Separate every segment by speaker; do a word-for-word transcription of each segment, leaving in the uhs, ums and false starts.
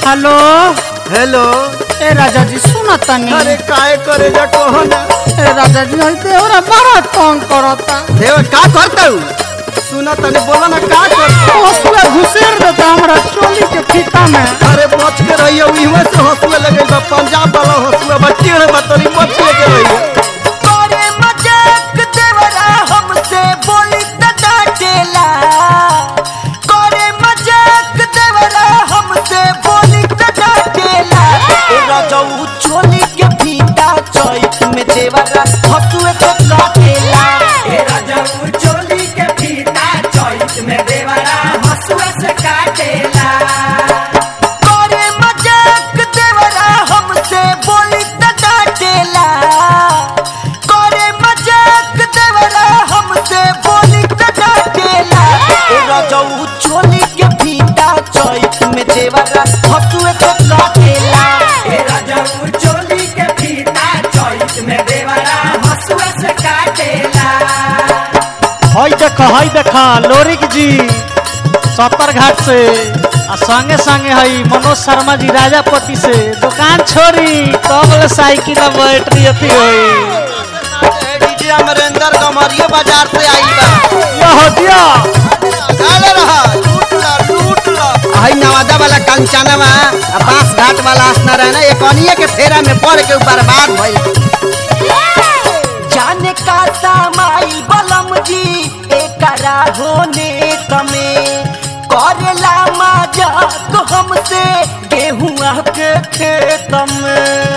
Speaker 1: Hello
Speaker 2: hello.
Speaker 1: ए राजा जी सुना तनी।
Speaker 2: अरे काहे करे जा कहो ना।
Speaker 1: ए राजा जी हई देवरा बड़ा तंग करता।
Speaker 2: देव का करता हूँ सुना तनी बोला ना का करता।
Speaker 1: हंसुआ घुसेर देता हमरा चोली के फीता में।
Speaker 2: अरे बच के रहियो इहवा से हंसुआ लगे बा पंजाब वाला हंसुआ बा टेढ़ बा तनी बच के रहियो।
Speaker 3: अरे मजाक देवरा हमसे बोली त काटेला। करे मजाक देवरा हमसे बोली त काटेला। ए रजऊ चोली के फीता चैत में देवरा हंसुए से काटेला। ए रजऊ चोली के फीता चैत में देवरा हंसुए से काटेला। करे मजाक देवरा हमसे बोली त काटेला। करे मजाक देवरा हमसे बोली त काटेला। ए रजऊ चोली के फीता चैत में देवरा हंसुए से काटेला। ए रजऊ चोली के फीता चैत में देवरा हंसुए से काटेला।
Speaker 4: हई देख हई देख लोरिक जी सत्तर घाट से आ संगे संगे हई मनोज शर्मा जी राजापति से दुकान छोड़ी कब साइकिल में बैटरी अथी होई।
Speaker 2: डीजे अमरेंद्र कमरिया बाजार से आई बा।
Speaker 4: यो हो दिया
Speaker 2: काले रहा लूट ला लूट ला। आई नवादा वाला कंचनवा आ बास घाट वाला असना रहना ये कनिए के फेरा में पड़ के ऊपर बात भइल।
Speaker 3: जाने का सामाई बलम जी एकरा होने तमे करेला मजाक हमसे गेहुआ के खेत में।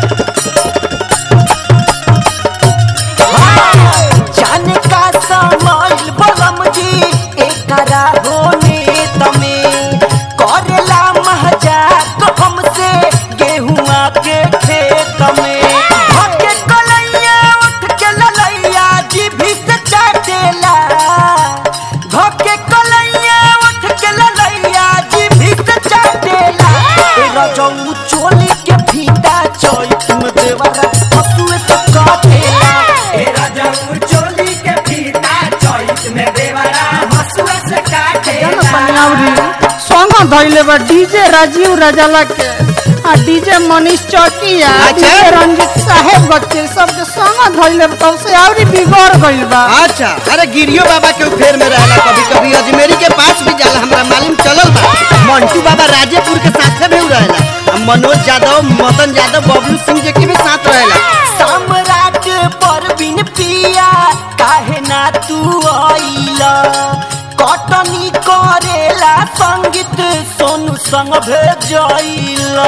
Speaker 3: जाने का सामाई बलम जी एकरा होने तमे करेला मजाक हमसे गेहुआ के खेत में। भागे कलैया उठ के ललैया जीभी से चाटेला। भागे कलैया उठ के ललैया जीभी से चाटेला। ए रजऊ चोली के फीता चैत में देवरा हंसुए से काटेला। ए रजऊ चोली के फीता चैत में देवरा हंसुए से काटेला।
Speaker 1: संग धइले बा डीजे राजीव राजाला के आ डीजे मनीष चौकिया डीजे रंजीत साहेब बच्चे सब के संग धइले तब से आवरी बिगड़ गइल बा।
Speaker 2: अच्छा अरे गिरियो बाबा के फेर में रहला कभी कभी अजमेरी के पास भी जाला हमरा मालूम चलल बा। मंटू बाबा राजेपुर के साथे भी रहला आ मनोज यादव मदन यादव बबलू सिंह जी के भी साथ रहला।
Speaker 3: सम्राट परवीन पिया काहे ना तू आइला। कटनी करेला संगीत सोनू संग भेजैला।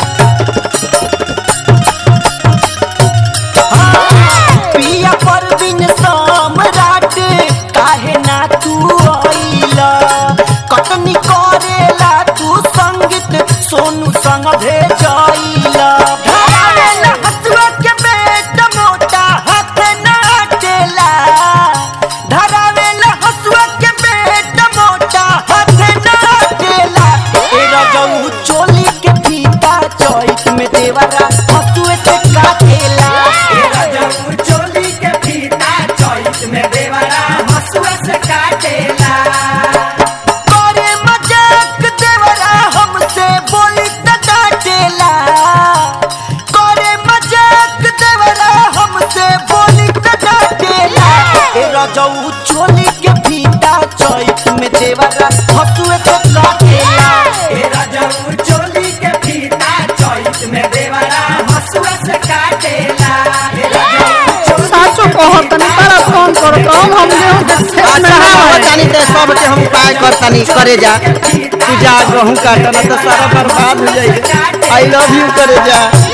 Speaker 3: पिया परवीन सम्राट काहे ना तू आइला। कटनी करेला तू संगीत सोनू संग भेजैला। धरावेला हसुआ के बेट मोटा हाथ ना हटेला। धरावेला हसुआ के बेट मोटा हाथ ना हटेला। ए रजऊ चोली के फीता चैत में देवरा हसुए से काटेला। ए रजऊ चोली के फीता चैत में देवरा हसुए से काटेला। करे मजाक देवरा हमसे बोली त काटेला। करे मजाक देवरा हमसे बोली त काटेला। ए रजऊ चोली के फीता चैत में देवरा हंसुए से काटेला। ए रजऊ चोली के फीता चैत में देवरा हंसुए से काटेला। ए रजऊ
Speaker 1: साचो कहो तनी बड़ा फोन करो तो हम हम गेहूं के खेत में
Speaker 2: अच्छा
Speaker 1: रहा
Speaker 2: बतानी ते सब के हम उपाय करतानी करे जा तू जा गहूं काटना तो सारा बर्बाद हो जाई। आई लव यू करे जा।